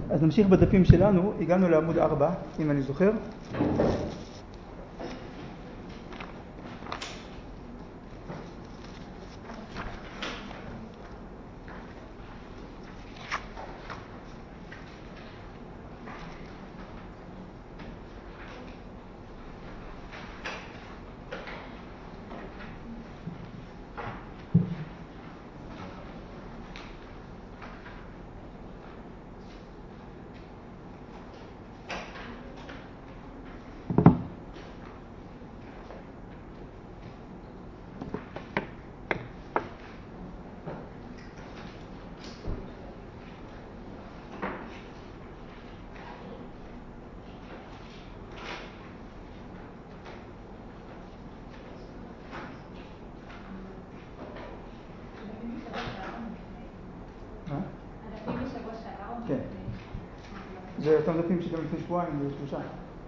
אז נמשיך בדפים שלנו, הגענו לעמוד 4, אם אני זוכר. כן. זה אותם דפים שגם לפני שבועיים, זה 3.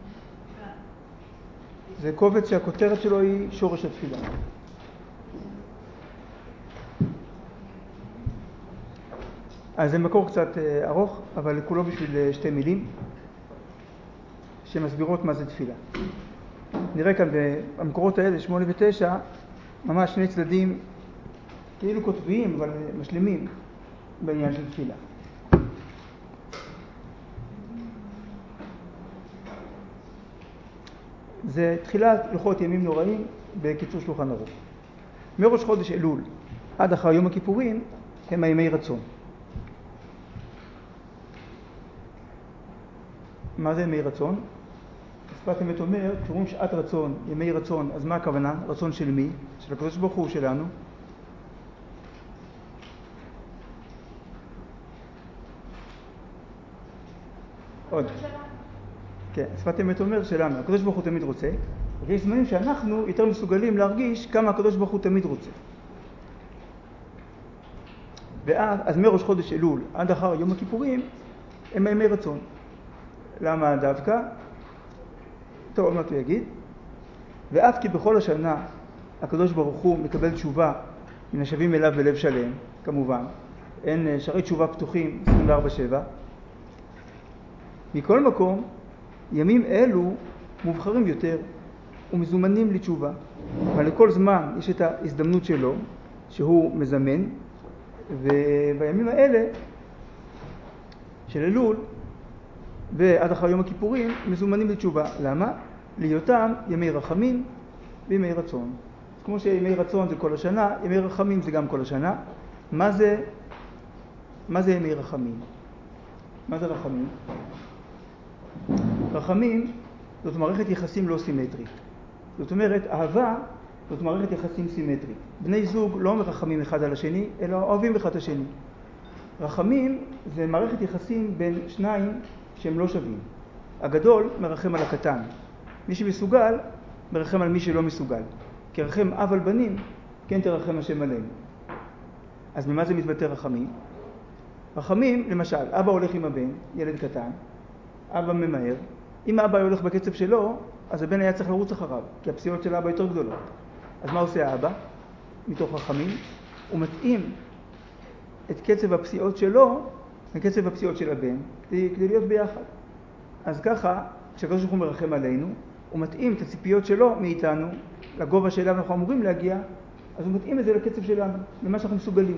זה קובץ שהכותרת שלו היא שורש התפילה. אז זה מקור קצת ארוך, אבל כולו בשביל 2 מילים שמסבירות מה זה תפילה. נראה כאן במקורות האלה, 8 ו-9, ממש 2 צדדים כאילו כותביים, אבל משלימים בעניין של תפילה. זה תחילת לוחות ימים נוראים בקיצור שולחן ערוך. מראש חודש אלול עד אחר יום הכיפורים הם הימי רצון. מה זה ימי רצון? שפת אמת אומר, כשאומרים שעת רצון, ימי רצון, אז מה הכוונה? רצון של מי? של הקדוש ברוך הוא שלנו. עוד. כן, שפת אמת אומר שלנו, הקדוש ברוך הוא תמיד רוצה, ויש זמנים שאנחנו יותר מסוגלים להרגיש כמה הקדוש ברוך הוא תמיד רוצה. אז מראש חודש אלול עד אחר יום הכיפורים הם ימי רצון. למה דווקא? טוב, עוד מעט הוא יגיד. ואף כי בכל השנה הקדוש ברוך הוא מקבל תשובה מן השבים אליו בלב שלם, כמובן. אין שערי תשובה פתוחים 24/7. מכל מקום, ימים אלו מובחרים יותר ומזומנים לתשובה. אבל לכל זמן יש את ההזדמנות שלו, שהוא מזמן, ובימים האלה של אלול ועד אחר יום הכיפורים מזומנים לתשובה. למה? להיותם ימי רחמים וימי רצון. כמו שימי רצון זה כל השנה, ימי רחמים זה גם כל השנה. מה זה ימי רחמים? מה זה רחמים? רחמים זאת מערכת יחסים לא סימטרית. זאת אומרת, אהבה זאת מערכת יחסים סימטרית. בני זוג לא מרחמים אחד על השני, אלא אוהבים אחד את השני. רחמים זה מערכת יחסים בין שניים שהם לא שווים. הגדול מרחם על הקטן. מי שמסוגל מרחם על מי שלא מסוגל. כי רחם אב על בנים, כן תרחם השם עליהם. אז ממה זה מתבטא רחמים? רחמים, למשל, אבא הולך עם הבן, ילד קטן, אבא ממהר. אם האבא הולך בקצב שלו, אז הבן היה צריך לרוץ אחריו, כי הפסיעות של האבא יותר גדולות. אז מה עושה האבא? מתוך רחמים, הוא מתאים את קצב הפסיעות שלו לקצב הפסיעות של הבן, כדי להיות ביחד. אז ככה, כשהקדוש ברוך הוא מרחם עלינו, הוא מתאים את הציפיות שלו מאיתנו, לגובה שאליו אנחנו אמורים להגיע, אז הוא מתאים את זה לקצב שלנו, למה שאנחנו מסוגלים.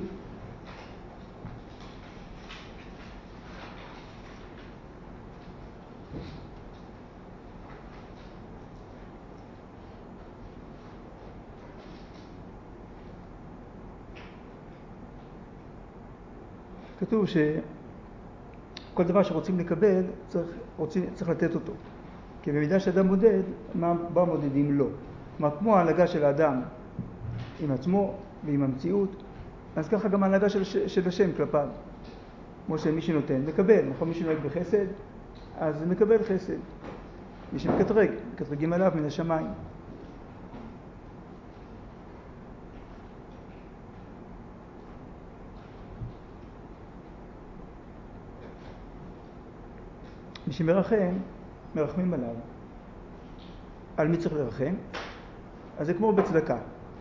כתוב שכל דבר שרוצים לקבל צריך לתת אותו. כי במידה שאדם מודד, מה מודדים לו? כלומר, כמו ההנהגה של האדם עם עצמו ועם המציאות, אז ככה גם ההנהגה של השם כלפיו. כמו שמי שנותן, מקבל. נכון, מי שנוהג בחסד, אז מקבל חסד. מי מקטרגים עליו מן השמיים. מי שמרחם, מרחמים עליו. על מי צריך לרחם? אז זה כמו בצדקה.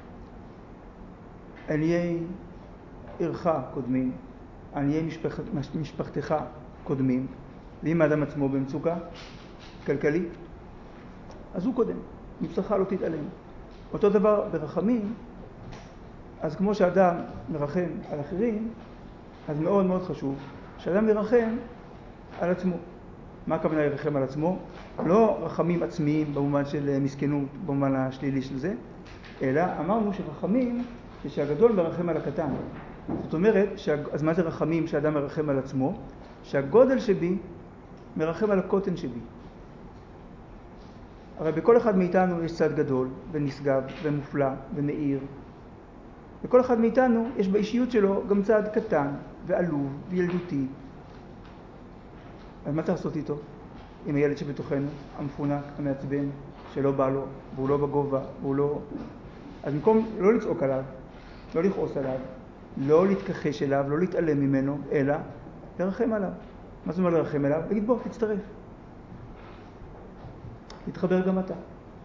עניי עירך קודמים, עניי משפחתך קודמים. ואם האדם עצמו במצוקה כלכלית, אז הוא קודם, מבשרך לא תתעלם. אותו דבר ברחמים, אז כמו שאדם מרחם על אחרים, אז מאוד מאוד חשוב שאדם ירחם על עצמו. מה הכוונה ירחם על עצמו? לא רחמים עצמיים במובן של מסכנות, במובן השלילי של זה, אלא אמרנו שרחמים זה שהגדול מרחם על הקטן. זאת אומרת, אז מה זה רחמים שאדם מרחם על עצמו? שהגודל שבי מרחם על הקוטן שבי. הרי בכל אחד מאיתנו יש צד גדול ונשגב ומופלא ומאיר. בכל אחד מאיתנו יש באישיות שלו גם צד קטן ועלוב וילדותי. אז מה צריך לעשות איתו? עם הילד שבתוכנו, המפונק, המעצבן, שלא בא לו, והוא לא בגובה, והוא לא... אז במקום לא לצעוק עליו, לא לכעוס עליו, לא להתכחש אליו, לא להתעלם ממנו, אלא לרחם עליו. מה זאת אומרת לרחם עליו? להגיד בוא, תצטרף. תתחבר גם אתה.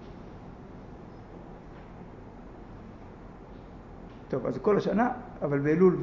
טוב, אז זה כל השנה, אבל באלול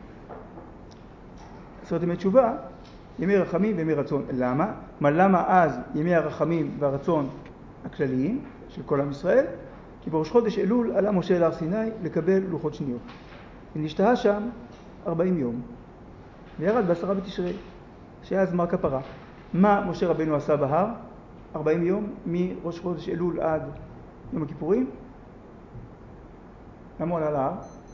ועשרת ימי תשובה, ימי רחמים וימי רצון. למה? למה אז ימי הרחמים והרצון הכלליים של כל עם ישראל? כי בראש חודש אלול עלה משה אל הר סיני לקבל לוחות שניות. ונשתהה שם 40 יום. וירד ב10 בתשרי, שהיה זמר כפרה. מה משה רבנו עשה בהר? 40 יום מראש חודש אלול עד יום הכיפורים. למה הוא עלה להר?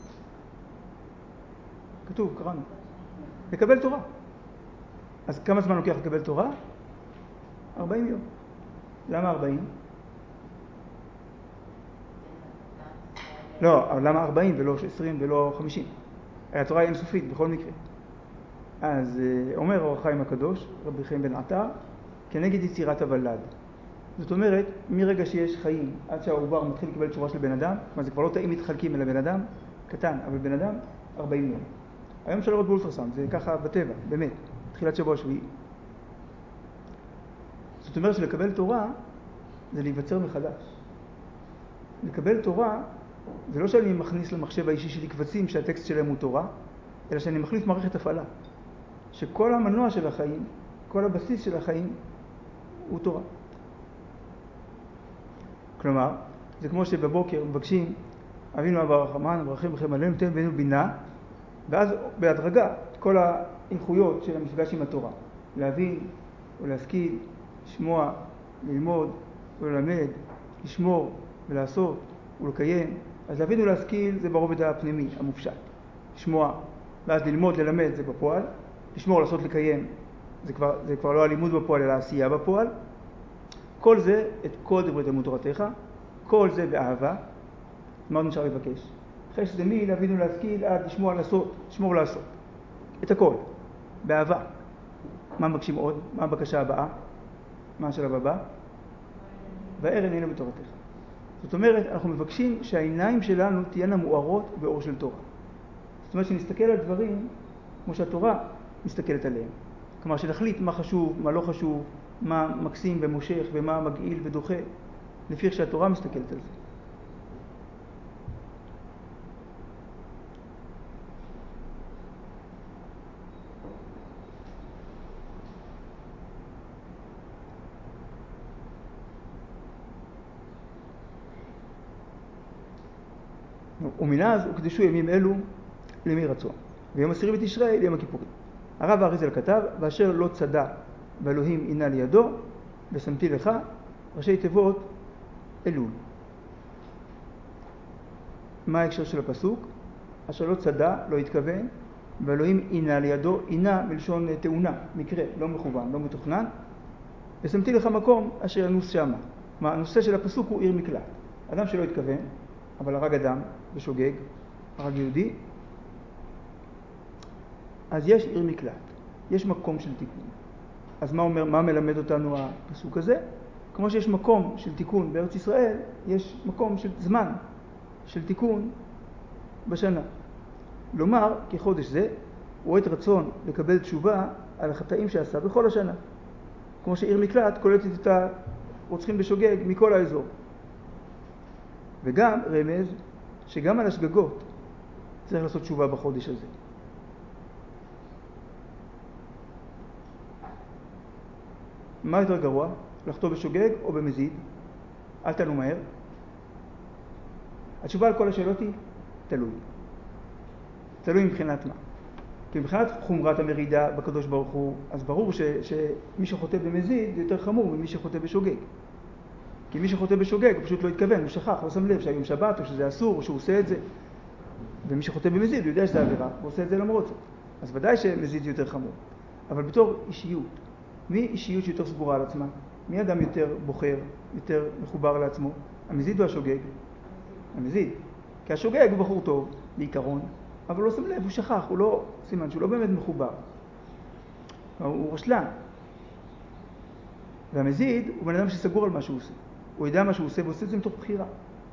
כתוב, קראנו. לקבל תורה. אז כמה זמן לוקח לקבל תורה? 40 יום. למה 40? לא, אבל למה 40 ולא 20 ולא 50? התורה היא אינסופית בכל מקרה. אז אומר אור החיים הקדוש, רבי חיים בן עטר, כנגד יצירת הוולד. זאת אומרת, מרגע שיש חיים עד שהעובר מתחיל לקבל צורה של בן אדם, זה כבר לא תאים מתחלקים אלא בן אדם קטן, אבל בן אדם 40 יום. היום אפשר לראות באולטרסאונד, זה ככה בטבע, באמת, תחילת שבוע שביעי. זאת אומרת שלקבל תורה זה להיווצר מחדש. לקבל תורה זה לא שאני מכניס למחשב האישי שלי קבצים שהטקסט שלהם הוא תורה, אלא שאני מחליף מערכת הפעלה. שכל המנוע של החיים, כל הבסיס של החיים הוא תורה. כלומר, זה כמו שבבוקר מבקשים, אבינו אב הרחמן, אברכים לכם עלינו, תן בינו בינה, ואז בהדרגה כל האיכויות של המפגש עם התורה. להבין ולהשכיל, לשמוע, ללמוד וללמד, לשמור ולעשות ולקיים. אז להבין ולהשכיל זה ברובד הפנימי, המופשט. לשמוע, ואז ללמוד, ללמד זה בפועל. לשמור, לעשות, לקיים, זה כבר לא הלימוד בפועל, אלא העשייה בפועל. כל זה, את כל דברי תלמוד תורתך, כל זה באהבה. מה עוד נשאר לבקש? אחרי שזה מי להבין ולהשכיל עד לשמוע, לעשות, לשמור ולעשות. את הכל, באהבה. מה מבקשים עוד? מה הבקשה הבאה? מה השלב הבא? והערן עינינו בתורתך. זאת אומרת, אנחנו מבקשים שהעיניים שלנו תהיינה מוארות באור של תורה. זאת אומרת, שנסתכל על דברים כמו שהתורה מסתכלת עליהם. כלומר, שנחליט מה חשוב, מה לא חשוב, מה מקסים ומושך ומה מגעיל ודוחה, לפי איך שהתורה מסתכלת על זה. ומאז הוקדשו ימים אלו לימי רצון, ויום 10 בתשרי ליום הכיפורים. הרב האריזל כתב, ואשר לא צדע ואלוהים עינה לידו, ושמתי לך, ראשי תיבות אלול. מה ההקשר של הפסוק? אשר לא צדע, לא התכוון, ואלוהים עינה לידו, עינה מלשון תאונה, מקרה, לא מכוון, לא מתוכנן, ושמתי לך מקום אשר ינוס שמה. הנושא של הפסוק הוא עיר מקלט. אדם שלא התכוון, אבל הרג אדם בשוגג, הרג יהודי, אז יש עיר מקלט, יש מקום של תיקון. אז מה מלמד אותנו הפסוק הזה? כמו שיש מקום של תיקון בארץ ישראל, יש מקום של זמן של תיקון בשנה. לומר, כחודש זה, הוא עת רצון לקבל תשובה על החטאים שעשה בכל השנה. כמו שעיר מקלט קולטת את הרוצחים בשוגג מכל האזור. וגם רמז שגם על השגגות צריך לעשות תשובה בחודש הזה. מה יותר גרוע? לחטוא בשוגג או במזיד? אל תענו מהר. התשובה על כל השאלות היא תלוי. תלוי מבחינת מה. כי מבחינת חומרת המרידה בקדוש ברוך הוא, אז ברור שמי שחוטא במזיד זה יותר חמור ממי שחוטא בשוגג. כי מי שחוטא בשוגג הוא פשוט לא התכוון, הוא שכח, לא שם לב שהיום שבת או שזה אסור או שהוא עושה את זה. ומי שחוטא במזיד הוא יודע שזה עבירה, הוא עושה את זה למרות זאת. אז ודאי שמזיד זה יותר חמור. אבל בתור אישיות, מי אישיות שיותר סגורה על עצמה? מי אדם יותר בוחר, יותר מחובר לעצמו? המזיד או השוגג? המזיד. כי השוגג הוא בחור טוב, בעיקרון, אבל לא שם לב, הוא שכח, הוא לא, סימן שהוא לא באמת מחובר. הוא רשלן. והמזיד הוא בן אדם שסגור על מה שהוא עושה. הוא יודע מה שהוא עושה ועושה את זה מתוך בחירה.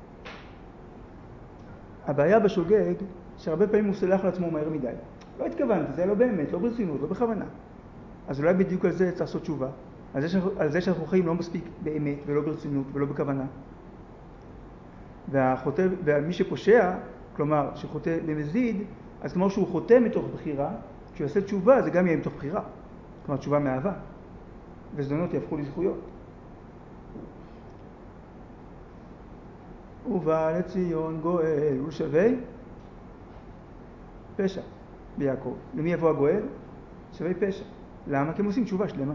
הבעיה בשוגג, שהרבה פעמים הוא סלח לעצמו מהר מדי. לא התכוונתי, זה לא באמת, לא ברצינות, לא בכוונה. אז אולי בדיוק על זה צריך לעשות תשובה. על זה שאנחנו חיים לא מספיק באמת ולא ברצינות ולא בכוונה. ומי שפושע, כלומר שחוטא במזיד, אז כלומר שהוא חוטא מתוך בחירה, כשהוא יעשה תשובה זה גם יהיה מתוך בחירה. כלומר תשובה מאהבה. וזדונות יהפכו לזכויות. ובא לציון גואל ושווה פשע ביעקב. למי יבוא הגואל? שווה פשע. למה? כי הם עושים תשובה שלמה.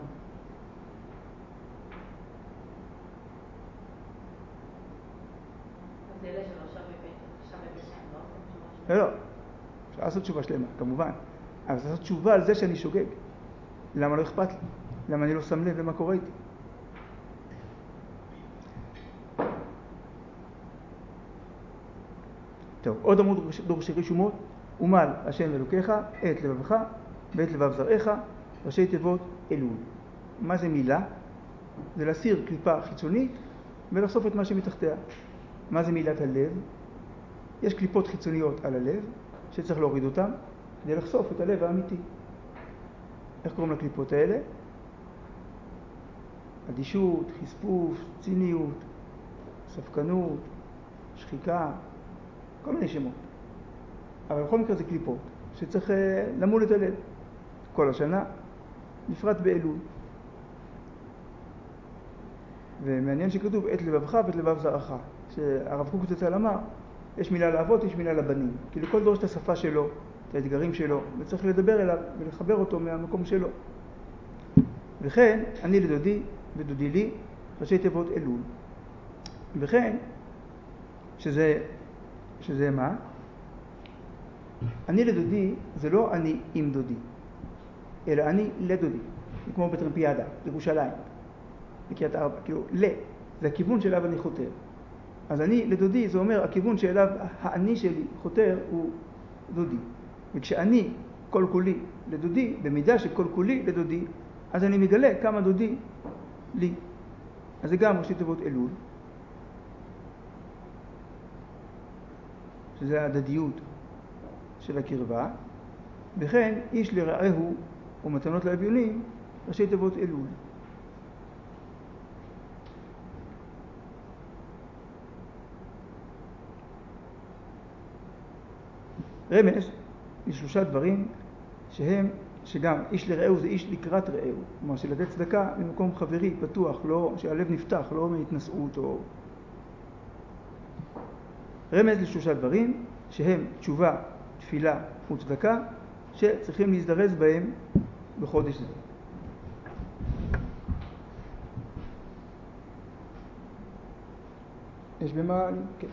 אז אלה שלא שווה פשע, לא? לא, אפשר לעשות תשובה שלמה, כמובן. אבל צריך לעשות תשובה על זה שאני שוגג. למה לא אכפת לי? למה אני לא שם לב למה קורה איתי? טוב, עוד עמוד דורשי רשומות. ומל השם אלוקיך את לבבך ואת לבב זרעך, ראשי תיבות אלול. מה זה מילה? זה להסיר קליפה חיצונית ולחשוף את מה שמתחתיה. מה זה מילת הלב? יש קליפות חיצוניות על הלב שצריך להוריד אותן כדי לחשוף את הלב האמיתי. איך קוראים לקליפות האלה? אדישות, חספוף, ציניות, ספקנות, שחיקה, כל מיני שמות. אבל בכל מקרה זה קליפות שצריך למול את הלב כל השנה, בפרט באלול. ומעניין שכתוב את לבבך ואת לבב זרעך. שהרב קוק זצ"ל אמר, יש מילה לאבות, יש מילה לבנים. כי לכל דורש את השפה שלו, את האתגרים שלו, וצריך לדבר אליו ולחבר אותו מהמקום שלו. וכן, אני לדודי ודודי לי, ראשי תיבות אלול. וכן, שזה מה? אני לדודי זה לא אני עם דודי, אלא אני לדודי. זה כמו בטרמפיאדה, ירושלים, בקריית ארבע, כאילו זה הכיוון שאליו אני חותר. אז אני לדודי זה אומר הכיוון שאליו האני שלי חותר הוא דודי. וכשאני כל כולי לדודי, במידה שכל כולי לדודי, אז אני מגלה כמה דודי לי. אז זה גם ראשי תיבות אלול, שזה ההדדיות של הקרבה. וכן איש לרעהו ומתנות לאביונים, ראשי תיבות אלול. רמז לשלושה דברים שגם איש לרעהו זה איש לקראת רעהו, כלומר שלתת צדקה במקום חברי פתוח, לא שהלב נפתח, לא מהתנשאות או... רמז לשלושה דברים שהם תשובה, תפילה וצדקה שצריכים להזדרז בהם בחודש זה. יש במה... כן.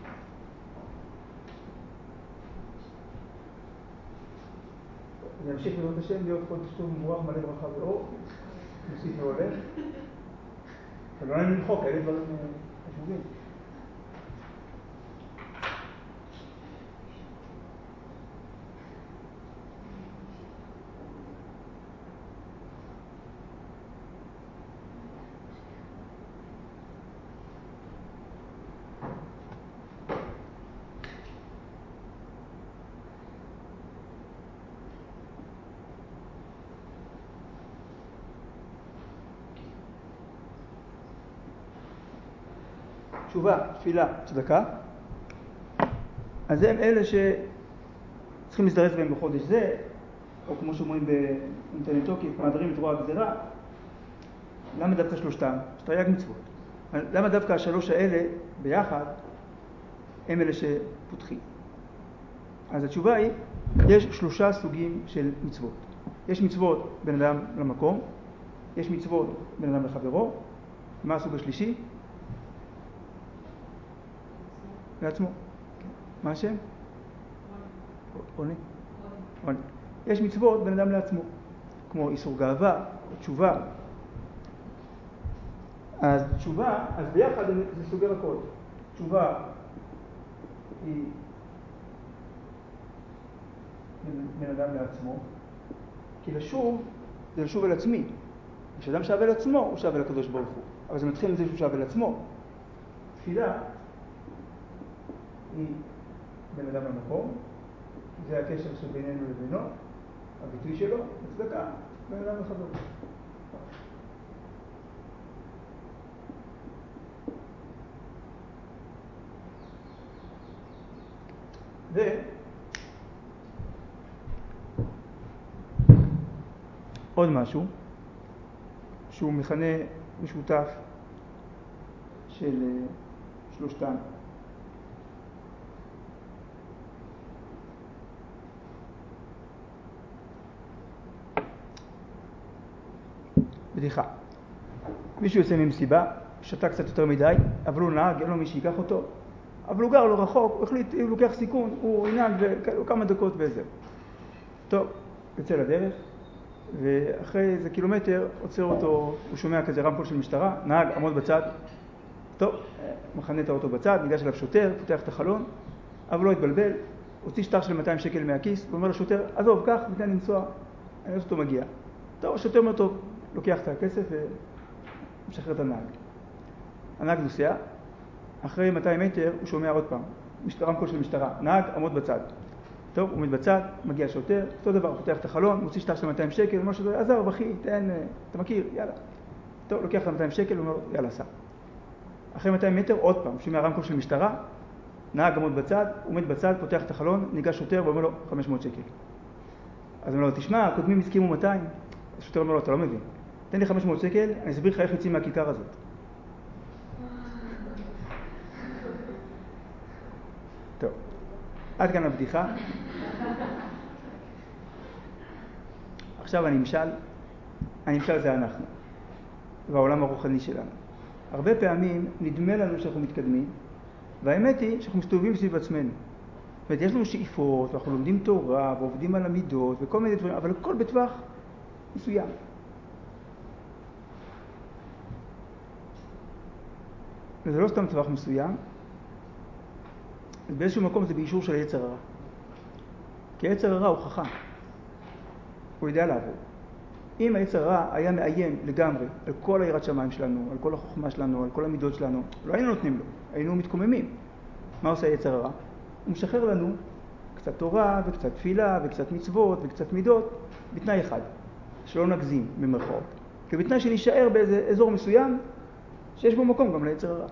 נמשיך לראות השם להיות חודש טוב ומבורך מלא ברכה ואור, נוסיף והולך. אבל לא נמחוק, אלה דברים חשובים. תשובה, תפילה, צדקה. אז הם אלה שצריכים להזדרז בהם בחודש זה, או כמו שאומרים באינטרנט תוקף, מעדרים את רוע הגזירה. למה דווקא שלושתם? יש תרי"ג מצוות. למה דווקא השלוש האלה ביחד הם אלה שפותחים? אז התשובה היא, יש שלושה סוגים של מצוות. יש מצוות בין אדם למקום, יש מצוות בין אדם לחברו. מה הסוג השלישי? לעצמו. מה השם? עונה. עונה. יש מצוות בין אדם לעצמו, כמו איסור גאווה, תשובה. אז תשובה, אז ביחד זה סוגר הכל. תשובה היא בין אדם לעצמו, כי לשוב זה לשוב אל עצמי. כשאדם שב אל עצמו, הוא שב אל הקדוש ברוך הוא. אבל זה מתחיל מזה שהוא שב אל עצמו. תפילה היא בין אדם למקום, זה הקשר שבינינו לבינו, הביטוי שלו, הצדקה בין אדם לחברו. ועוד משהו שהוא מכנה משותף של שלושתם. בדיחה. מישהו יוצא ממסיבה, שתה קצת יותר מדי, אבל הוא נהג, אין לו מי שיקח אותו, אבל הוא גר לא רחוק, הוא החליט, הוא לוקח סיכון, הוא ינהג כמה דקות וזהו. טוב, יוצא לדרך, ואחרי איזה קילומטר עוצר אותו, הוא שומע כזה רמקול של משטרה, נהג, עמוד בצד. טוב, מחנה את האוטו בצד, ניגש אליו שוטר, פותח את החלון, אבל לא התבלבל, הוציא שטר של 200 שקל מהכיס, ואומר לשוטר, עזוב, קח, ותן לנסוע, אני רואה אותו מגיע. טוב, השוטר אומר טוב, לוקח את הכסף ומשחרר את הנהג. הנהג נוסע, אחרי 200 מטר הוא שומע עוד פעם, רמקול של משטרה, נהג, עמוד בצד. טוב, הוא עומד בצד, מגיע שוטר, אותו דבר, הוא פותח את החלון, מוציא שטר של 200 שקל, אומר לשוטר, עזוב, אחי, תן, אתה מכיר, יאללה. טוב, לוקח את 200 שקל, הוא אומר, יאללה, סע. אחרי 200 מטר עוד פעם, שומע רמקול של משטרה, נהג, עמוד בצד, עומד בצד, פותח את החלון, ניגש שוטר ואומר לו 500 שקל. אז הוא אומר לו, תשמע, הקודמים הסכימו 200. השוטר אומר לו, אתה לא מבין. תן לי 500 שקל, אני אסביר לך איך יוצאים מהכיכר הזאת. טוב, עד כאן הבדיחה. עכשיו הנמשל זה אנחנו, והעולם הרוחני שלנו. הרבה פעמים נדמה לנו שאנחנו מתקדמים, והאמת היא שאנחנו מסתובבים סביב עצמנו. זאת אומרת, יש לנו שאיפות, ואנחנו לומדים תורה, ועובדים על המידות, וכל מיני דברים, אבל הכל בטווח מסוים. וזה לא סתם טווח מסוים, באיזשהו מקום זה באישור של היצר הרע. כי היצר הרע הוא חכם, הוא יודע לעבוד. אם היצר הרע היה מאיים לגמרי על כל היראת שמיים שלנו, על כל החוכמה שלנו, על כל המידות שלנו, לא היינו נותנים לו, היינו מתקוממים. מה עושה היצר הרע? הוא משחרר לנו קצת תורה וקצת תפילה וקצת מצוות וקצת מידות, בתנאי אחד, שלא נגזים במרכאות. כי בתנאי שנשאר באיזה אזור מסוים שיש בו מקום גם ליצר הרע.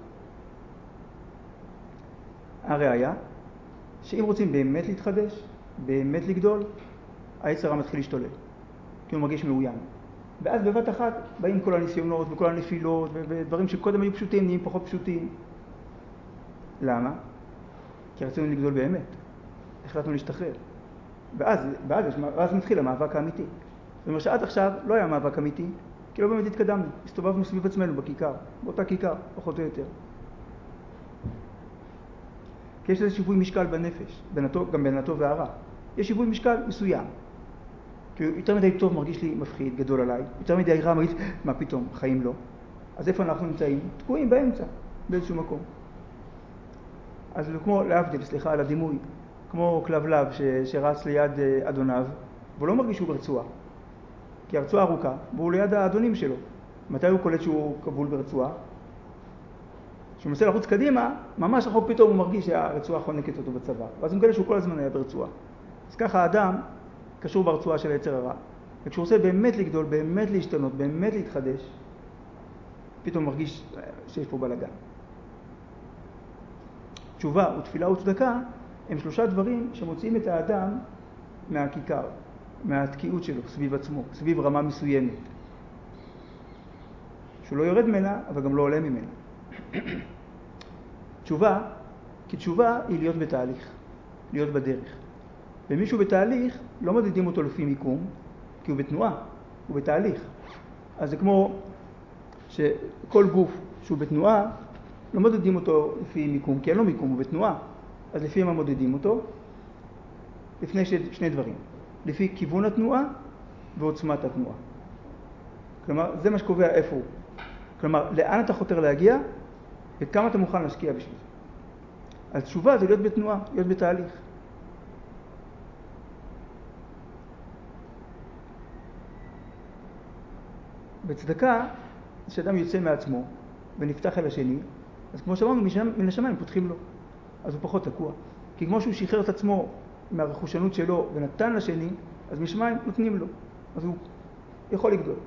הראיה, שאם רוצים באמת להתחדש, באמת לגדול, היצר הרע מתחיל להשתולל, כי הוא מרגיש מאוים. ואז בבת אחת באים כל הניסיונות וכל הנפילות ודברים שקודם היו פשוטים נהיים פחות פשוטים. למה? כי רצינו לגדול באמת. החלטנו להשתחרר. ואז מתחיל המאבק האמיתי. זאת אומרת שעד עכשיו לא היה מאבק אמיתי, כי לא באמת התקדמנו. הסתובבנו סביב עצמנו בכיכר, באותה כיכר, פחות או יותר. כי יש איזה שיווי משקל בנפש, גם בין הטוב והרע. יש שיווי משקל מסוים. כי יותר מדי טוב מרגיש לי מפחיד, גדול עליי. יותר מדי רע מרגיש, מה פתאום, חיים לא. אז איפה אנחנו נמצאים? תקועים באמצע, באיזשהו מקום. אז זה כמו להבדיל, סליחה על הדימוי, כמו כלבלב שרץ ליד אדוניו, והוא לא מרגיש שהוא ברצועה. כי הרצועה ארוכה, והוא ליד האדונים שלו. מתי הוא קולט שהוא כבול ברצועה? כשהוא מנסה לחוץ קדימה, ממש רחוק פתאום הוא מרגיש שהרצועה חונקת אותו בצבא. ואז הוא מגלה שהוא כל הזמן היה ברצועה. אז ככה האדם קשור ברצועה של היצר הרע. וכשהוא רוצה באמת לגדול, באמת להשתנות, באמת להתחדש, פתאום מרגיש שיש פה בלגן. תשובה ותפילה וצדקה הם שלושה דברים שמוציאים את האדם מהכיכר, מהתקיעות שלו, סביב עצמו, סביב רמה מסוימת. שהוא לא יורד ממנה, אבל גם לא עולה ממנה. תשובה, כי תשובה היא להיות בתהליך, להיות בדרך. ומישהו בתהליך, לא מודדים אותו לפי מיקום, כי הוא בתנועה, הוא בתהליך. אז זה כמו שכל גוף שהוא בתנועה, לא מודדים אותו לפי מיקום, כי אין לו מיקום, הוא בתנועה. אז לפי מה מודדים אותו? לפני שני דברים. לפי כיוון התנועה ועוצמת התנועה. כלומר, זה מה שקובע איפה הוא. כלומר, לאן אתה חותר להגיע וכמה אתה מוכן להשקיע בשביל זה. אז תשובה זה להיות בתנועה, להיות בתהליך. בצדקה, כשאדם יוצא מעצמו ונפתח אל השני, אז כמו שאמרנו, מן השמיים פותחים לו. אז הוא פחות תקוע. כי כמו שהוא שחרר את עצמו מהרכושנות שלו ונתן לשני, אז משמיים נותנים לו. אז הוא יכול לגדול.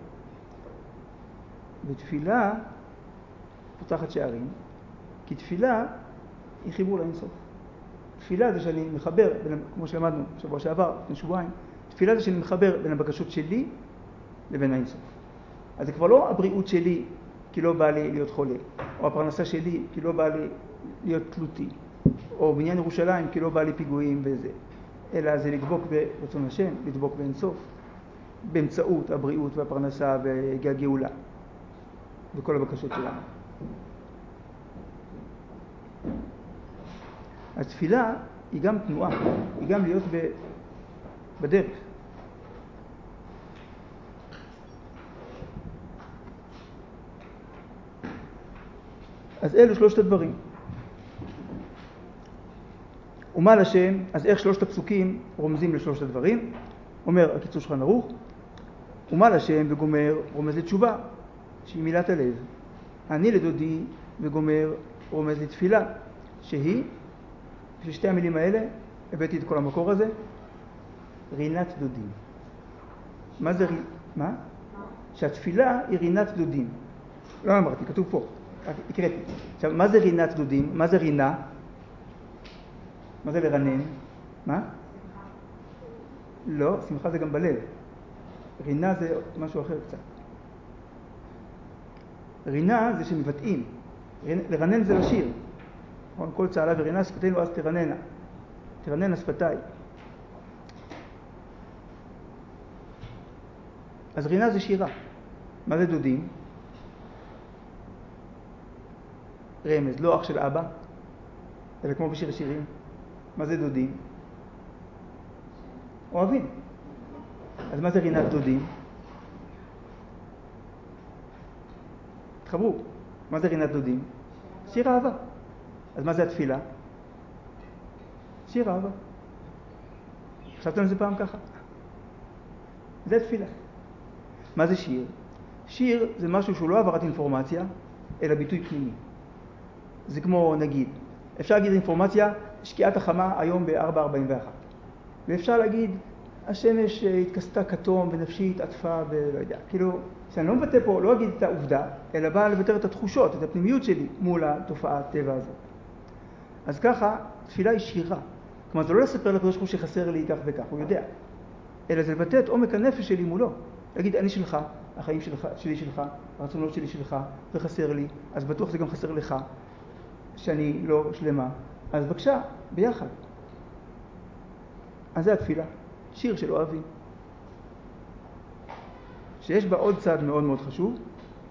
בתפילה פותחת שערים, כי תפילה היא חיבור לאינסוף. תפילה זה שאני מחבר, כמו שלמדנו שבוע שעבר, לפני שבועיים, תפילה זה שאני מחבר בין הבקשות שלי לבין האינסוף. אז זה כבר לא הבריאות שלי כי לא בא לי להיות חולה, או הפרנסה שלי כי לא בא לי להיות תלותי, או בניין ירושלים כי לא בא לי פיגועים וזה, אלא זה לדבוק ברצון השם, לדבוק באינסוף, באמצעות הבריאות והפרנסה והגאולה וכל הבקשות שלנו. התפילה היא גם תנועה, היא גם להיות בדרך. אז אלו שלושת הדברים. ומה לשם, אז איך שלושת הפסוקים רומזים לשלושת הדברים? אומר הקיצור שולחן ערוך, ומה לשם וגומר רומז לתשובה, שהיא מילת הלב. אני לדודי וגומר רומז לתפילה, שהיא, בשתי המילים האלה, הבאתי את כל המקור הזה, רינת דודים. מה זה מה? שהתפילה היא רינת דודים. לא אמרתי, כתוב פה, הקראתי. עכשיו, מה זה רינת דודים? מה זה רינה? מה זה לרנן? מה? לא, שמחה זה גם בלב. רינה זה משהו אחר קצת. רינה זה שמבטאים. לרנן זה לשיר. כל צהלה ורינה שפתינו אז תרננה. תרננה שפתיי. אז רינה זה שירה. מה זה דודים? רמז, לא אח של אבא, אלא כמו בשיר השירים. מה זה דודים? אוהבים. אז מה זה רינת דודים? תחברו. מה זה רינת דודים? שיר אהבה. אז מה זה התפילה? שיר אהבה. חשבתם על זה פעם ככה? זה תפילה. מה זה שיר? שיר זה משהו שהוא לא העברת אינפורמציה, אלא ביטוי פנימי. זה כמו נגיד, אפשר להגיד אינפורמציה, שקיעת החמה היום ב-4:41. ואפשר להגיד, השמש התכסתה כתום ונפשי התעטפה ולא יודע. כאילו, שאני לא מבטא פה, לא אגיד את העובדה, אלא בא לבטא את התחושות, את הפנימיות שלי מול התופעת טבע הזאת. אז ככה, תפילה היא שירה. כלומר, זה לא לספר לקדוש ברוך הוא שחסר לי כך וכך, הוא יודע. אלא זה לבטא את עומק הנפש שלי מולו. להגיד, אני שלך, החיים שלי שלך, הרצונות שלי שלך, וחסר לי, אז בטוח זה גם חסר לך, שאני לא שלמה. אז בבקשה, ביחד. אז זה התפילה, שיר של אוהבים. שיש בה עוד צד מאוד מאוד חשוב.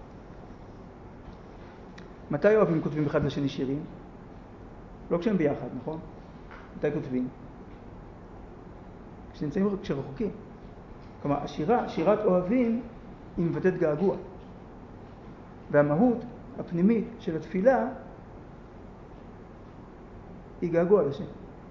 מתי אוהבים כותבים אחד לשני שירים? לא כשהם ביחד, נכון? מתי כותבים? כשנמצאים כשרחוקים. כלומר, שירת אוהבים היא מבטאת געגוע. והמהות הפנימית של התפילה היא געגוע לשם.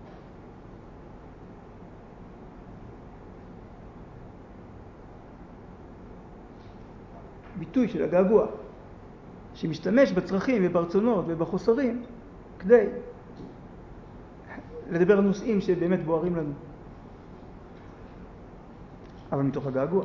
ביטוי של הגעגוע, שמשתמש בצרכים וברצונות ובחוסרים כדי לדבר על נושאים שבאמת בוערים לנו. אבל מתוך הגעגוע.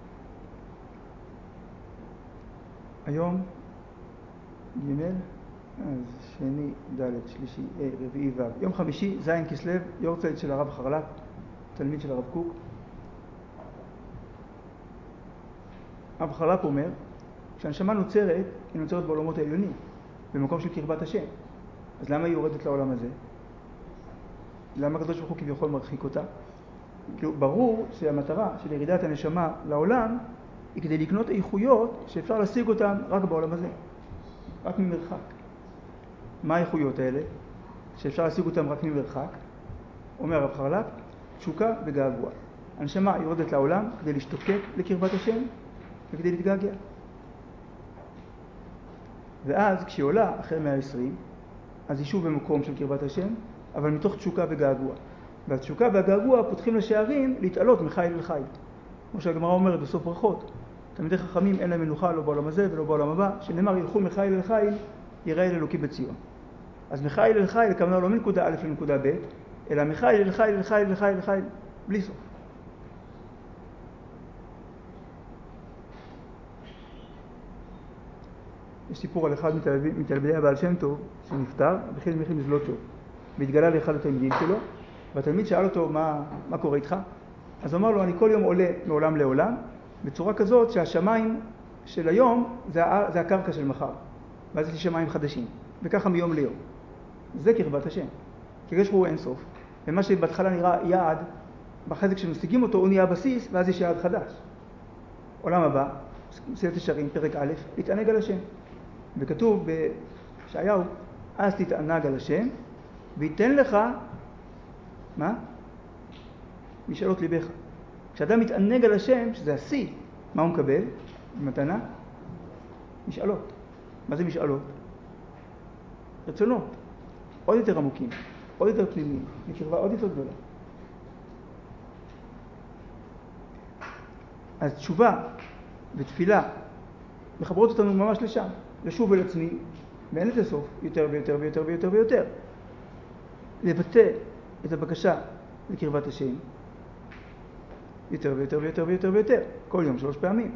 היום, ג' אז שני, ד', שלישי, רביעי, ו'. יום חמישי, ז' כסלו, יורצייט של הרב חרל"פ, תלמיד של הרב קוק. הרב חרל"פ אומר, כשהנשמה נוצרת, היא נוצרת בעולמות העליונים, במקום של קרבת השם. אז למה היא יורדת לעולם הזה? למה הקדוש ברוך הוא כביכול מרחיק אותה? כאילו, ברור שהמטרה של ירידת הנשמה לעולם היא כדי לקנות איכויות שאפשר להשיג אותן רק בעולם הזה, רק ממרחק. מה האיכויות האלה? שאפשר להשיג אותן רק ממרחק? אומר הרב חרל"פ, תשוקה וגעגוע. הנשמה יורדת לעולם כדי להשתוקק לקרבת השם וכדי להתגעגע. ואז כשהיא עולה אחרי 120, אז היא שוב במקום של קרבת השם, אבל מתוך תשוקה וגעגוע. והתשוקה והגעגוע פותחים לשערים להתעלות מחיל אל חיל. כמו שהגמרא אומרת בסוף ברכות, תלמידי חכמים אין להם מנוחה לא בעולם הזה ולא בעולם הבא, שנאמר ילכו מחיל אל חיל, יראה אל אלוקים בציון. אז מחיל אל חיל, הכוונה לא מנקודה א' לנקודה ב', אלא מחיל אל חיל אל חיל אל חיל אל חיל, בלי סוף. יש סיפור על אחד מתלמידי הבעל שם טוב שנפטר, בכלל מיכאל מזלוטוב, והתגלה לאחד התלמידים שלו, והתלמיד שאל אותו מה קורה איתך? אז הוא אמר לו, אני כל יום עולה מעולם לעולם, בצורה כזאת שהשמיים של היום זה הקרקע של מחר, ואז יש לי שמיים חדשים, וככה מיום ליום. זה קרבת השם, כי יש פה אין סוף, ומה שבהתחלה נראה יעד, בחזק כשמשיגים אותו הוא נהיה בסיס, ואז יש יעד חדש. עולם הבא, מסילת ישרים, פרק א', להתענג על השם. וכתוב בישעיהו, אז תתענג על השם, וייתן לך, מה? משאלות ליבך. כשאדם מתענג על השם, שזה השיא, מה הוא מקבל? במתנה? משאלות. מה זה משאלות? רצונות. עוד יותר עמוקים, עוד יותר פנימיים, מקרבה עוד יותר גדולה. אז תשובה ותפילה מחברות אותנו ממש לשם, לשוב אל עצמי, ואין לזה סוף, יותר ויותר ויותר ויותר ויותר. לבטא את הבקשה לקרבת השם, יותר ויותר ויותר ויותר ויותר, כל יום 3 פעמים.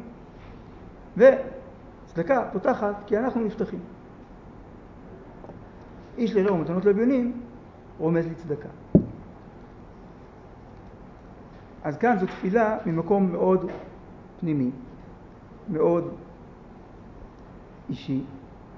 וצדקה פותחת כי אנחנו נפתחים. איש לרעהו מתנות לאביונים, רומז לצדקה. אז כאן זו תפילה ממקום מאוד פנימי, מאוד אישי.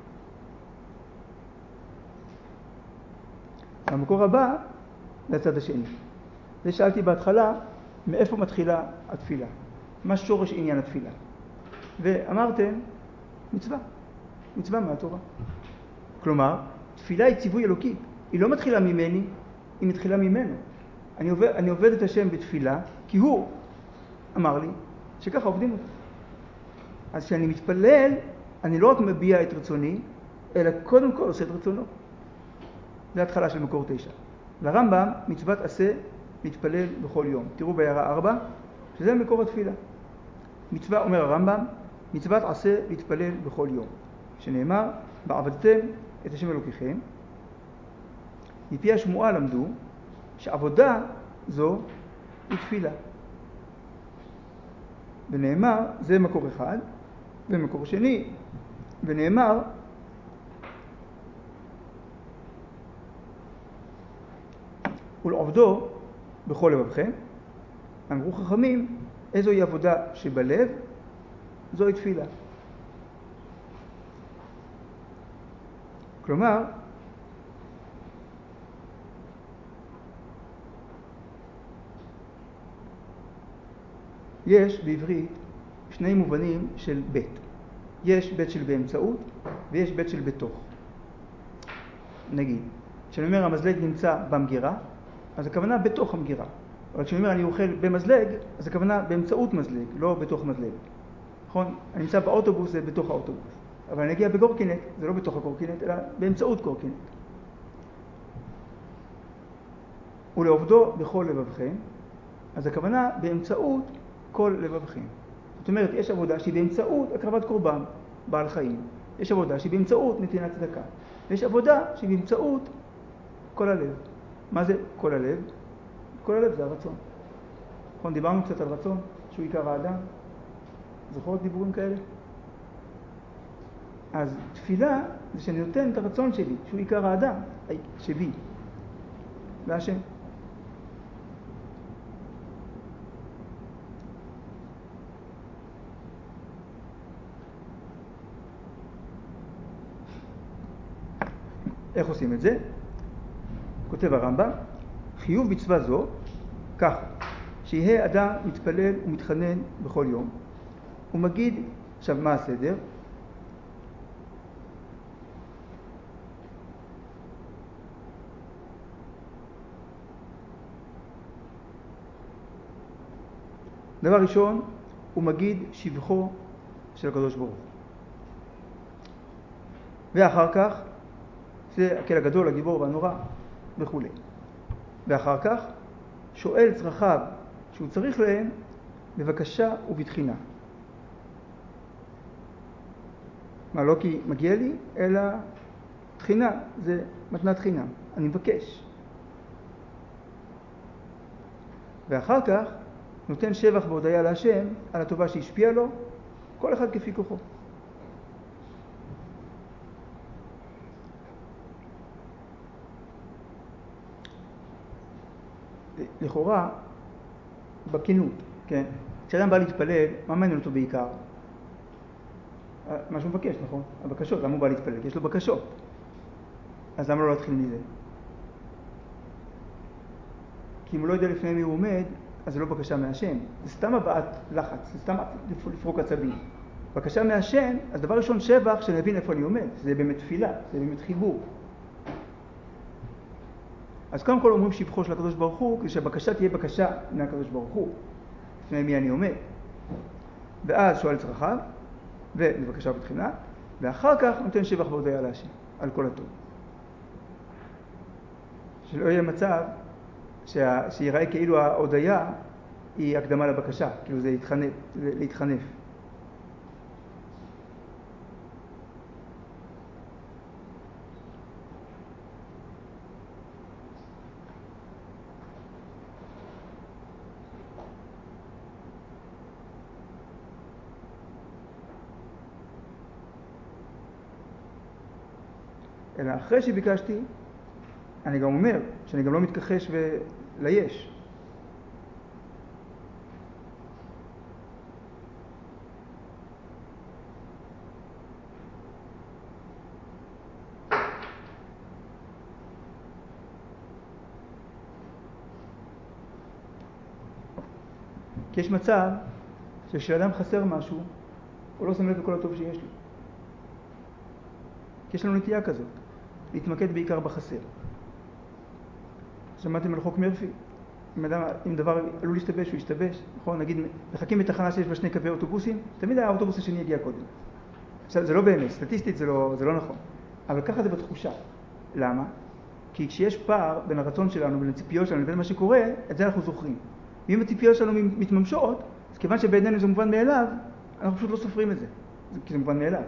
המקור הבא לצד השני. זה שאלתי בהתחלה, מאיפה מתחילה התפילה? מה שורש עניין התפילה? ואמרתם, מצווה. מצווה מהתורה. כלומר, תפילה היא ציווי אלוקי. היא לא מתחילה ממני, היא מתחילה ממנו. אני עובד את השם בתפילה, כי הוא אמר לי שככה עובדים אותו. אז כשאני מתפלל, אני לא רק מביע את רצוני, אלא קודם כל עושה את רצונו. זה התחלה של מקור 9. לרמב"ם, מצוות עשה להתפלל בכל יום. תראו בהערה 4, שזה מקור התפילה. מצווה, אומר הרמב"ם, מצוות עשה להתפלל בכל יום. שנאמר, ועבדתם את השם אלוקיכם. מפי השמועה למדו שעבודה זו היא תפילה. ונאמר, זה מקור אחד, ומקור שני, ונאמר, ולעובדו בכל לבבכם. אמרו חכמים, איזוהי עבודה שבלב, זוהי תפילה. כלומר, יש בעברית 2 מובנים של בית. יש בית של באמצעות ויש בית של בתוך. נגיד, כשאני אומר המזלג נמצא במגירה, אז הכוונה בתוך המגירה. אבל כשאני אומר אני אוכל במזלג, אז הכוונה באמצעות מזלג, לא בתוך מזלג. נכון? אני נמצא באוטובוס, זה בתוך האוטובוס. אבל אני אגיע בקורקינט, זה לא בתוך הקורקינט, אלא באמצעות קורקינט. ולעובדו בכל לבבכם, אז הכוונה באמצעות כל לבבכם. זאת אומרת, יש עבודה שהיא באמצעות הקרבת קורבן, בעל חיים. יש עבודה שהיא באמצעות נתינת צדקה. ויש עבודה שהיא באמצעות כל הלב. מה זה כל הלב? כל הלב זה הרצון. נכון, דיברנו קצת על רצון, שהוא עיקר האדם. זוכרות דיבורים כאלה? אז תפילה זה שאני נותן את הרצון שלי, שהוא עיקר האדם, שבי, להשם. איך עושים את זה? כותב הרמב"ם, חיוב מצווה זו, כך, שיהיה אדם מתפלל ומתחנן בכל יום, ומגיד, עכשיו מה הסדר? דבר ראשון, הוא מגיד שבחו של הקדוש ברוך הוא. ואחר כך, זה הקהל הגדול, הגיבור והנורא וכו'. ואחר כך, שואל צרכיו שהוא צריך להם בבקשה ובתחינה. מה, לא כי מגיע לי, אלא תחינה, זה מתנת חינם, אני מבקש. ואחר כך, נותן שבח והודיה להשם על הטובה שהשפיעה לו, כל אחד כפי כוחו. לכאורה, בכנות, כן? כשאדם בא להתפלל, מה מעניין אותו בעיקר? מה שהוא מבקש, נכון? הבקשות, למה הוא בא להתפלל? כי יש לו בקשות. אז למה לא להתחיל מזה? כי אם הוא לא יודע לפני מי הוא עומד, אז זה לא בקשה מהשם. זה סתם הבעת לחץ, זה סתם לפרוק עצבים. בקשה מהשם, אז דבר ראשון שבח שאני מבין איפה אני עומד. זה באמת תפילה, זה באמת חיבור. אז קודם כל אומרים שבחו של הקדוש ברוך הוא, כדי שהבקשה תהיה בקשה מהקדוש ברוך הוא, לפני מי אני עומד. ואז שואל צרכיו, ובבקשה בתחינה, ואחר כך נותן שבח והודיה להשם, על כל הטוב. שלא יהיה מצב שיראה כאילו ההודיה היא הקדמה לבקשה, כאילו זה להתחנף. אלא אחרי שביקשתי, אני גם אומר שאני גם לא מתכחש וליש. כי יש מצב שכשאדם חסר משהו, הוא לא שם לב לכל הטוב שיש לו. כי יש לנו נטייה כזאת, להתמקד בעיקר בחסר. שמעתם על חוק מרפי? אם דבר עלול להשתבש, הוא ישתבש. נכון? נגיד, מחכים בתחנה שיש בה 2 קווי אוטובוסים, תמיד האוטובוס השני יגיע קודם. עכשיו, זה לא באמת, סטטיסטית זה לא נכון. אבל ככה זה בתחושה. למה? כי כשיש פער בין הרצון שלנו, בין הציפיות שלנו, לבין מה שקורה, את זה אנחנו זוכרים. ואם הציפיות שלנו מתממשות, אז כיוון שבעינינו זה מובן מאליו, אנחנו פשוט לא סופרים את זה. כי זה מובן מאליו.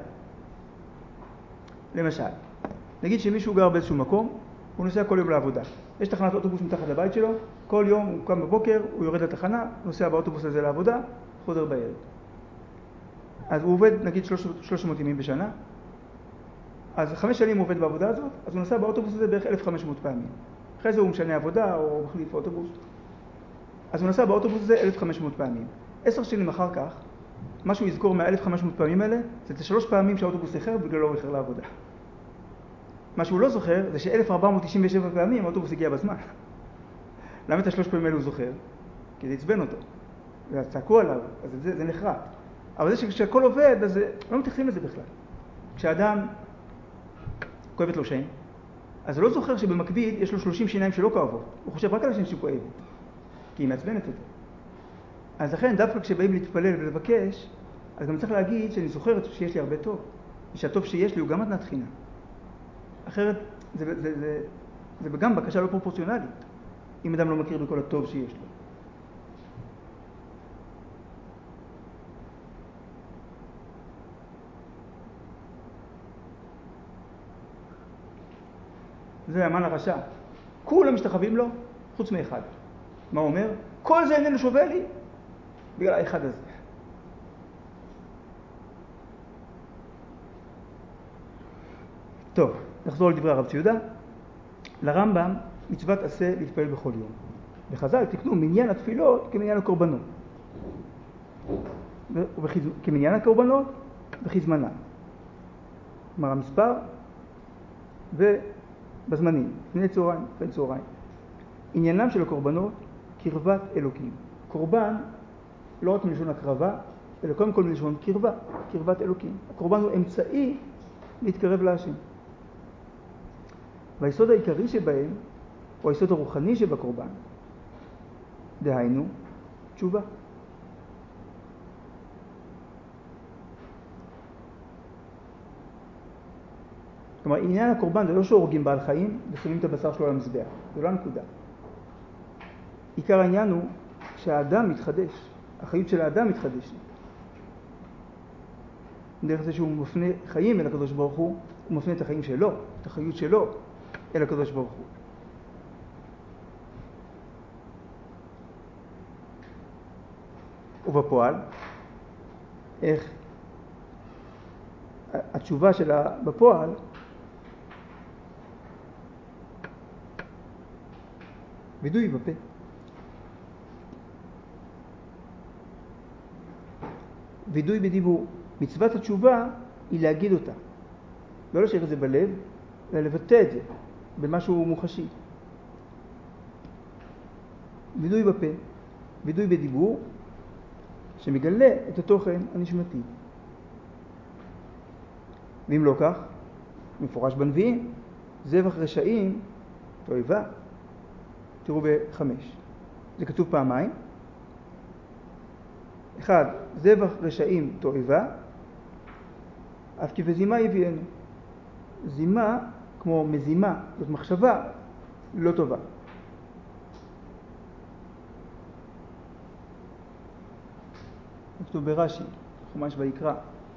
למשל, נגיד שמישהו גר באיזשהו מקום, הוא נוסע כל יום לעבודה. יש תחנת אוטובוס מתחת לבית שלו, כל יום הוא קם בבוקר, הוא יורד לתחנה, נוסע באוטובוס הזה לעבודה, חוזר בערב. אז הוא עובד נגיד 300 ימים בשנה, אז 5 שנים הוא עובד בעבודה הזאת, אז הוא נוסע באוטובוס הזה בערך 1,500 פעמים. אחרי זה הוא משנה עבודה או מחליף אוטובוס. אז הוא נוסע באוטובוס הזה 1,500 פעמים. 10 שנים אחר כך, מה שהוא יזכור מה-1,500 פעמים האלה, זה 3 פעמים שהאוטובוס איחר בגלל לא איחר לעבודה. מה שהוא לא זוכר זה ש-1,497 פעמים האוטובוס הגיע בזמן. למה את 3 פעמים האלה הוא זוכר? כי זה עצבן אותו. וצעקו עליו, אז זה נחרט. אבל זה שכשהכל עובד, אז לא מתייחסים לזה בכלל. כשאדם כואבת לו שן, אז הוא לא זוכר שבמקביל יש לו 30 שיניים שלא כואבות. הוא חושב רק על השן שכואבת, כי היא מעצבנת אותו. אז לכן דווקא כשבאים להתפלל ולבקש, אז גם צריך להגיד שאני זוכרת שיש לי הרבה טוב. ושהטוב שיש לי הוא גם מתנת חינם. אחרת זה גם בקשה לא פרופורציונלית, אם אדם לא מכיר בכל הטוב שיש לו. זה המן הרשע. כולם משתחווים לו, חוץ מאחד. מה הוא אומר? כל זה איננו שווה לי, בגלל האחד הזה. טוב, נחזור לדברי הרב ציודה. לרמב"ם מצוות עשה להתפלל בכל יום. וחז"ל תקנו מניין התפילות כמניין הקורבנות. כמניין הקורבנות וכזמנם. כלומר המספר ובזמנים, לפני צהריים, אחרי צהריים. עניינם של הקורבנות קרבת אלוקים. קורבן לא רק מלשון הקרבה, אלא קודם כל מלשון קרבה, קרבת אלוקים. הקורבן הוא אמצעי להתקרב להשם. והיסוד העיקרי שבהם הוא היסוד הרוחני שבקורבן. דהיינו, תשובה. כלומר, עניין הקורבן זה לא שהורגים בעל חיים ושמים את הבשר שלו על המזבח. זה לא הנקודה. עיקר העניין הוא שהאדם מתחדש. החיות של האדם מתחדשת. דרך זה שהוא מפנה חיים אל הקדוש ברוך הוא מפנה את החיים שלו, את החיות שלו אל הקדוש ברוך הוא. ובפועל, איך התשובה שלה בפועל וידוי בפה. וידוי בדיבור. מצוות התשובה היא להגיד אותה. לא להשאיר את זה בלב, אלא לבטא את זה במשהו מוחשי. וידוי בפה, וידוי בדיבור, שמגלה את התוכן הנשמתי. ואם לא כך, מפורש בנביאים, זבח רשעים, תועבה. תראו ב5. זה כתוב פעמיים. אחד, זבח רשעים תועבה, אף כי וזימה יביאנו. זימה, כמו מזימה, זאת מחשבה לא טובה. כתוב ברש"י, חומש ויקרא.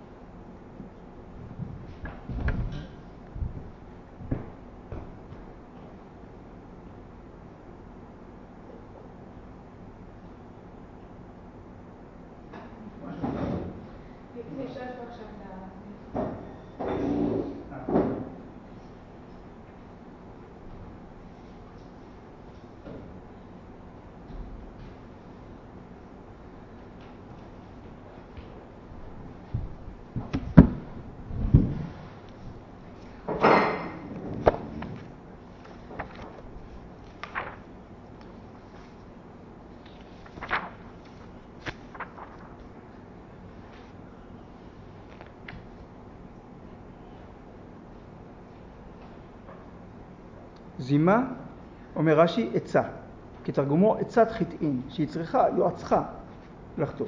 זימה, אומר רש"י, עצה. כתרגומו עצת חטאים, שהיא צריכה, יועצך לחטוא.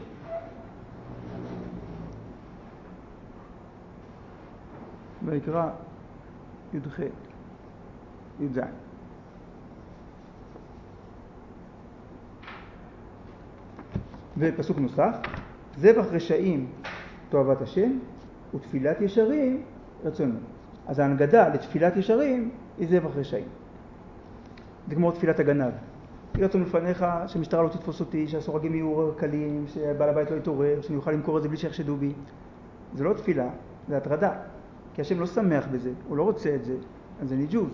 ויקרא י"ח, י"ז. ופסוק נוסף, זבח רשעים תועבת השם, ותפילת ישרים רצונו. אז ההנגדה לתפילת ישרים היא זבח רשעים. זה כמו תפילת הגנב. יהי רצון לפניך שהמשטרה לא תתפוס אותי, שהסורגים יהיו קלים, שבעל הבית לא יתעורר, שאני אוכל למכור את זה בלי שיחשדו בי. זה לא תפילה, זה הטרדה. כי השם לא שמח בזה, הוא לא רוצה את זה, אז זה ניג'וז.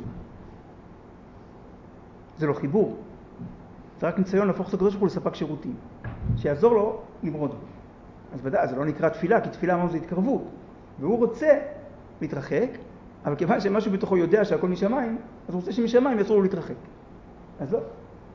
זה לא חיבור. זה רק ניסיון להפוך את הקדוש ברוך הוא לספק שירותים, שיעזור לו למרוד. אז ודאי, זה לא נקרא תפילה, כי תפילה אמרנו זה התקרבות. והוא רוצה להתרחק, אבל כיוון שמשהו בתוכו יודע שהכל משמיים, אז הוא רוצה שמשמיים יצרו לו להתרחק. אז לא.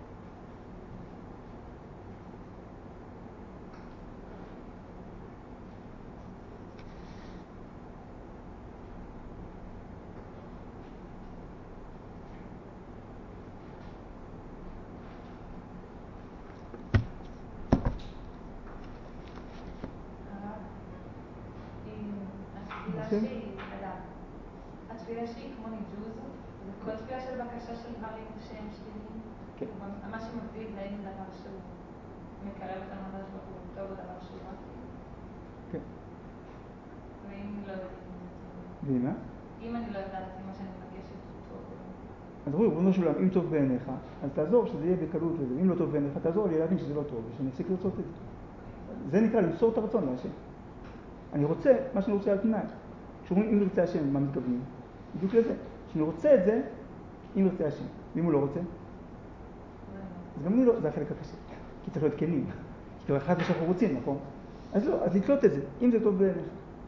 התפילה שהיא כמו ניג'וז, זה כל תפילה של בקשה של דברים שהם שליליים. כן. מה שמביא אלינו דבר שהוא מקרב אותנו לקדוש ברוך הוא טוב או דבר שהוא רע. כן. ואם לא יודעים את זה. ואם מה? אם אני לא יודעת אם מה שאני מבקשת הוא טוב או לא. אז ריבונו של עולם, אם טוב בעיניך, אז תעזור שזה יהיה בקלות לזה. אם לא טוב בעיניך, תעזור לי להבין שזה לא טוב, ושאני אפסיק לרצות את זה. זה נקרא למסור את הרצון להשם. אני רוצה מה שאני רוצה על תנאי. כשאומרים אם נרצה השם, מה מתכוונים? בדיוק לזה. שאני רוצה את זה, אם ירצה השם. ואם הוא לא רוצה, אז גם אני לא, זה החלק הקשה. כי צריך להיות כנים. כי אחד מה שאנחנו רוצים, נכון? אז לא, אז לתלות את זה, אם זה טוב בערך.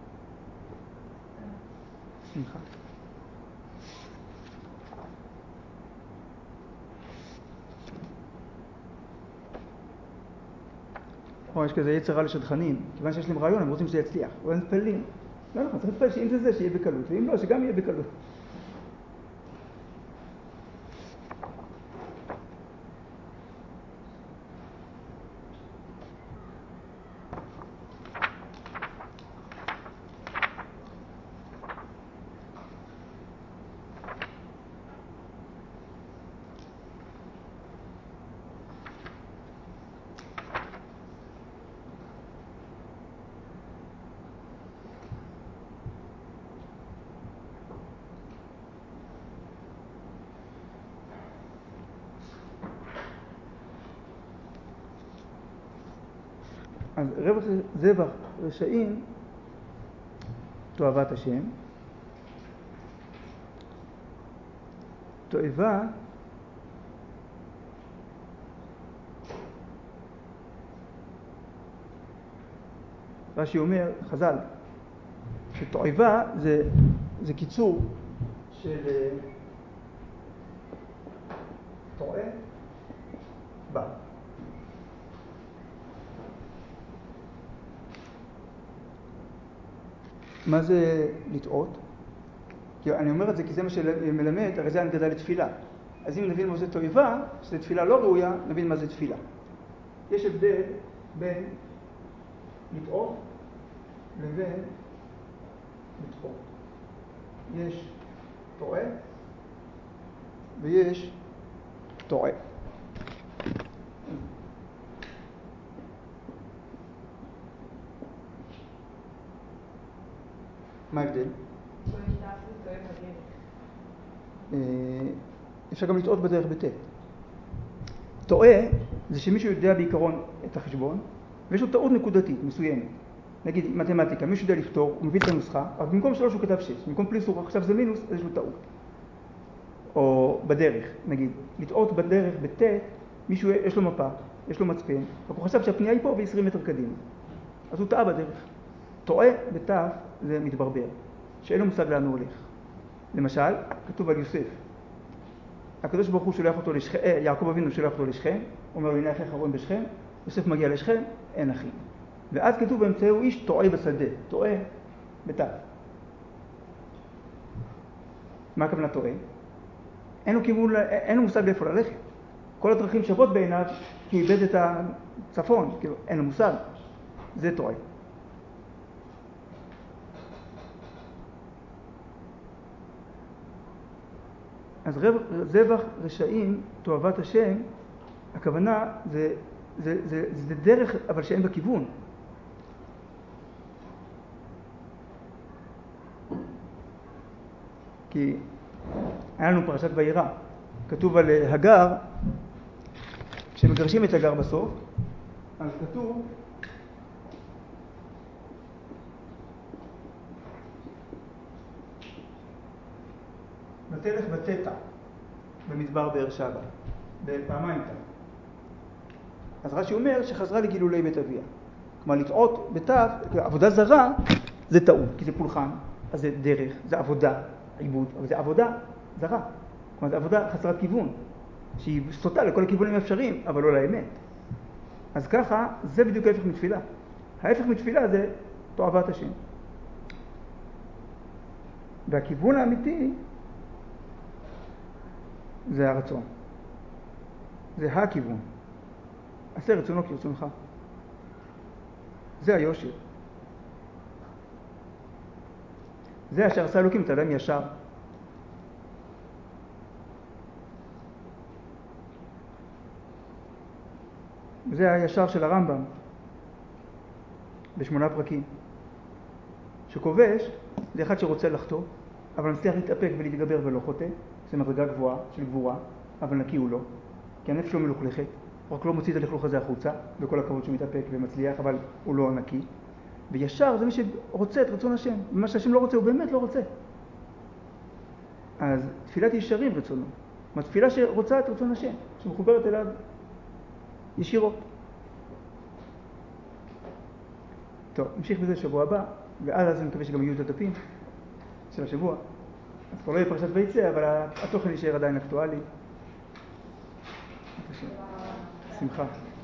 שמחה. יש כזה יצר רע לשדכנים, כיוון שיש להם רעיון, הם רוצים שזה יצליח, אבל הם מתפללים. לא נכון, צריך להתפלל שאם זה שיהיה בקלות, ואם לא, שגם יהיה בקלות. אז רווח זבח רשעים, תועבת השם, תועבה, רש"י אומר, חז"ל, שתועבה זה קיצור של טועה, בא. מה זה לטעות? כי אני אומר את זה כי זה מה שמלמד, הרי זה הנגדה לתפילה. אז אם נבין מה זה תועבה, שזה תפילה לא ראויה, נבין מה זה תפילה. יש הבדל בין לטעות לבין לטעות. יש טועה ויש טועה. מה ההבדל? אפשר גם לטעות בדרך בט'. טועה זה שמישהו יודע בעיקרון את החשבון ויש לו טעות נקודתית מסוימת. נגיד מתמטיקה, מישהו יודע לפתור, הוא מביא את הנוסחה, אבל במקום 3 הוא כתב 6, במקום פלוס הוא עכשיו זה מינוס, אז יש לו טעות. או בדרך, נגיד, לטעות בדרך בט', מישהו יש לו מפה, יש לו מצפן, רק הוא חשב שהפנייה היא פה ב-20 מטר קדימה. אז הוא טעה בדרך. טועה בת' זה מתברבר, שאין לו מושג לאן הוא הולך. למשל, כתוב על יוסף. הקדוש ברוך הוא שולח אותו לשכם, יעקב אבינו שולח אותו לשכם, אומר לו הנה אחיך רואים בשכם, יוסף מגיע לשכם, אין אחים. ואז כתוב באמצעו איש טועה בשדה, טועה בת'. מה הכוונה טועה? אין לו כיוון, אין לו מושג לאיפה ללכת. כל הדרכים שוות בעיניו, כי הוא איבד את הצפון, כאילו אין לו מושג. זה טועה. אז זבח רשעים, תועבת השם, הכוונה זה דרך, אבל שאין בה כיוון. כי היה לנו פרשת וירא, כתוב על הגר, כשמגרשים את הגר בסוף, אז כתוב ותלך ותטע במדבר באר שבע, בפעמיים תא. אז רש"י אומר שחזרה לגילולי בית אביה. כלומר, לטעות בתו, עבודה זרה, זה טעות, כי זה פולחן, אז זה דרך, זה עבודה, עיבוד, אבל זה עבודה זרה. כלומר, זה עבודה חסרת כיוון, שהיא סוטה לכל הכיוונים האפשריים, אבל לא לאמת. אז ככה, זה בדיוק ההפך מתפילה. ההפך מתפילה זה תועבת השם. והכיוון האמיתי זה הרצון. זה הכיוון. עשה רצונו כרצונך. זה היושר. זה אשר עשה אלוקים את האדם ישר. זה הישר של הרמב"ם ב8 פרקים. שכובש זה אחד שרוצה לחטוא, אבל מצליח להתאפק ולהתגבר ולא חוטא. זה מדרגה גבוהה של גבורה, אבל נקי הוא לא. כי הנפש לא מלוכלכת, רק לא מוציא את הלכלוך הזה החוצה, בכל הכבוד שהוא מתאפק ומצליח, אבל הוא לא נקי. וישר זה מי שרוצה את רצון השם. ומה שהשם לא רוצה הוא באמת לא רוצה. אז תפילת ישרים רצונו. זאת אומרת, תפילה שרוצה את רצון השם, שמחוברת אליו ישירות. טוב, נמשיך בזה שבוע הבא, ועד אז אני מקווה שגם יהיו את הדפים של השבוע. אז כבר לא יהיה פרשת ויצא, אבל התוכן יישאר עדיין אקטואלי. שמחה.